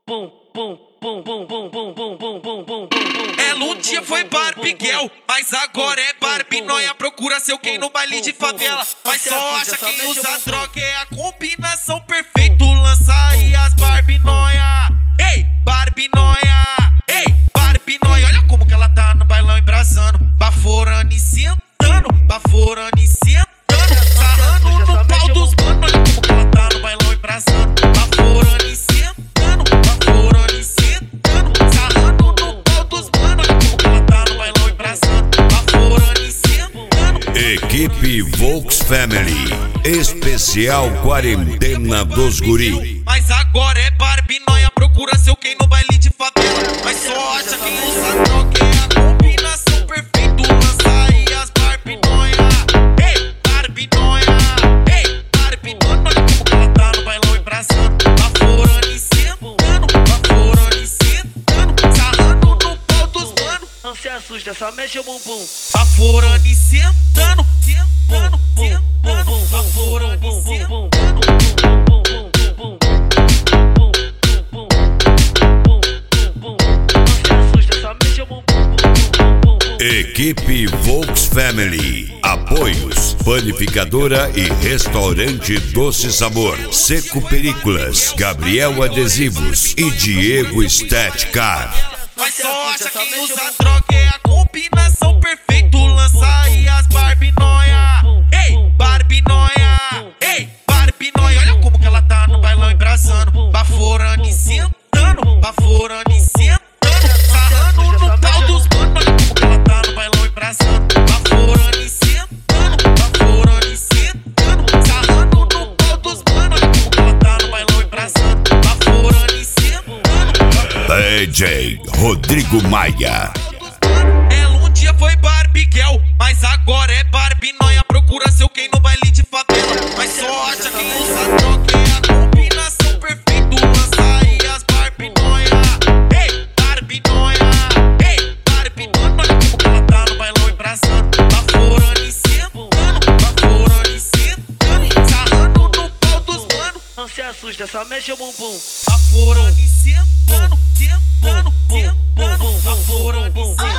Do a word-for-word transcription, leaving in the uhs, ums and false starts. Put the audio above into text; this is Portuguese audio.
Ela um dia foi Barbie Girl, mas agora é Barbie Noia. Procura seu quem no baile de favela, mas só acha quem usa droga. É a combinação perfeita, lança aí as Barbie Noia. Ei, Barbie Noia, ei, Barbie Noia. Olha como que ela tá no bailão embrasando, baforando e sentando, baforando e sentando, sarrando no pau dos mano. Olha como que ela tá no bailão embrasando, baforando e sentando, baforando e sentando, sarrando no pau dos mano. Olha como que ela tá no bailão embrasando, baforando e sentando. Equipe Volks Family, especial quarentena dos guri. Mas agora é Barbie Noia, procura seu quem no baile de favela, mas só acha quem usa droga. É a combinação perfeita, lança aí as Barbie Noia. Ei, Barbie Noia, ei, Barbie Noia. Olha como que ela tá no bailão embrasando, baforando e sentando, baforando e sentando, sarrando no pau dos mano. Não se assusta, só mexe o bumbum. Baforando e sentando, sentando, sentando, baforando e sentando. Equipe Volks Family. Apoios: Panificadora e Restaurante Doce Sabor, Seco Películas, Gabriel Adesivos e Diego Estética. Mas só acha quem usa droga. É a combinação perfeita, lança aí as Barbie Noia. Ei, Barbie Noia, ei, Barbie Noia. Olha como que ela tá no bailão embrasando, baforando e sentando, baforando e sentando, sarrando no pau dos mano. Olha como que ela tá no bailão embrasando, baforando e sentando, baforando e sentando, sarrando no pau dos mano. Olha como que ela tá no bailão embrasando, baforando e sentando. D J Rodrigo Maia. Ela um dia foi Barbie Girl, mas agora é Barbie Noia. Procura seu quem no baile de favela, mas só acha quem usa droga. É a combinação perfeita, lança aí as Barbie Noia. Ei, Barbie Noia, ei, Barbie Noia. Olha como que ela tá no bailão embrasando, baforando e sentando, baforando e sentando, sarrando no pau dos mano. Não se assusta, só mexe o bumbum. Baforando e sentando, sentando, sentando, baforando e sentando.